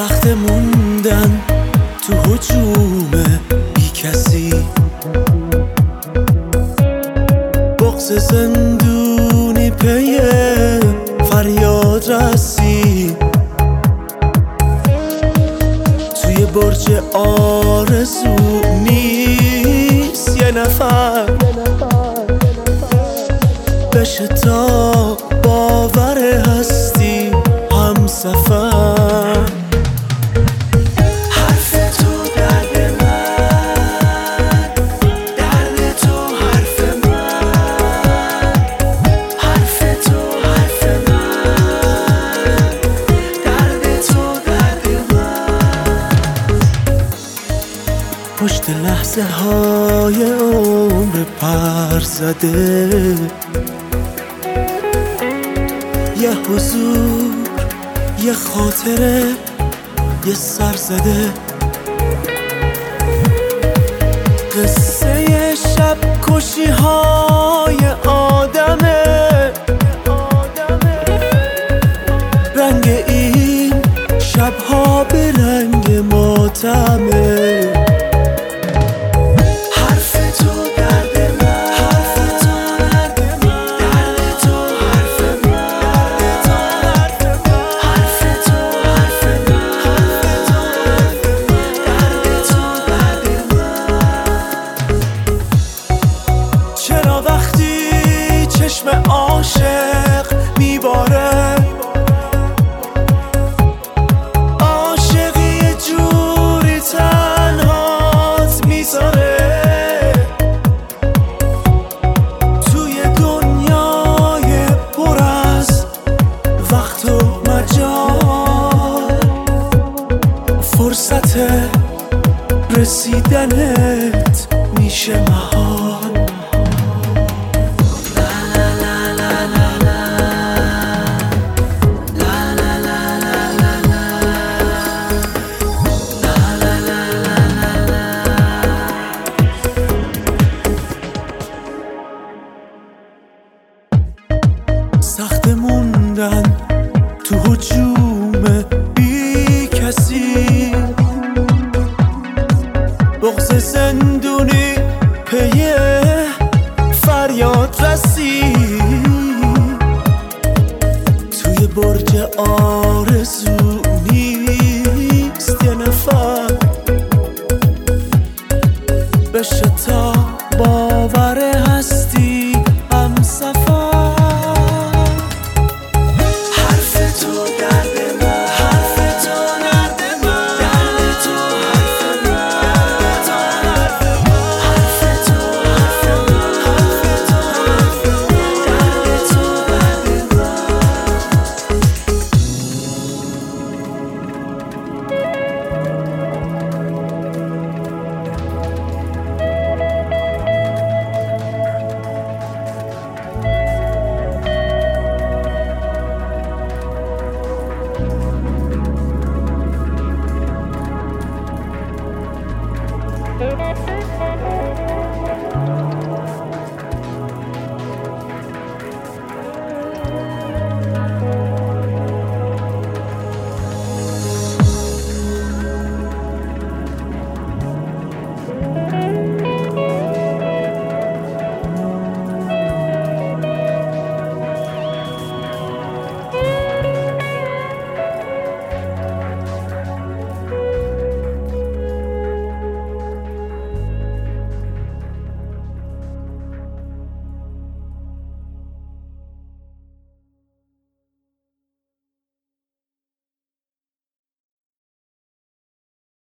وقت موندن تو هجوم بی کسی، بغض زندونی پی فریاد رسی، توی برج آرزو نیست یه نفر بشه تا باور هستی هم سفر. حرف تو درد من، درد تو حرف من، حرف تو حرف من، درد تو درد من. پشت لحظه های عمر پر زده، یه حضور، یه خاطره، یه سر زده، قصه شب کشی های آدمه، رنگ این شبها به رنگ ماتمه. چشم عاشق میباره، عاشقی یه جوری تنهات میذاره، توی دنیای پر از وقت و مجال، فرصت رسیدنت میشه محال.